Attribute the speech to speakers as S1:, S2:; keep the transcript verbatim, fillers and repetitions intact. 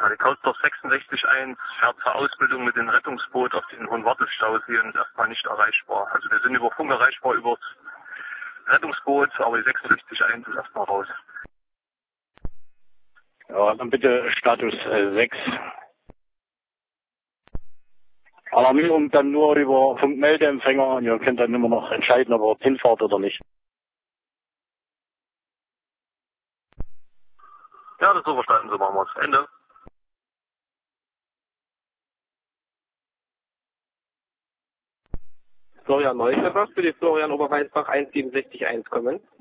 S1: Die Kautzdorf sechsundsechzig eins fährt zur Ausbildung mit dem Rettungsboot auf den Hohenwartelstausee und ist erstmal nicht erreichbar. Also wir sind über Funk erreichbar über das Rettungsboot, aber die sechsundsechzig eins ist erstmal raus.
S2: Ja, dann bitte Status äh, sechs. Alarmierung dann nur über Funkmeldeempfänger und ihr könnt dann immer noch entscheiden, ob ihr hinfahrt oder nicht.
S1: Ja, das ist so verstanden, so machen wir es. Ende.
S3: Florian Neuschlepper für die Florian Oberweißbach eins sieben sechs eins kommen.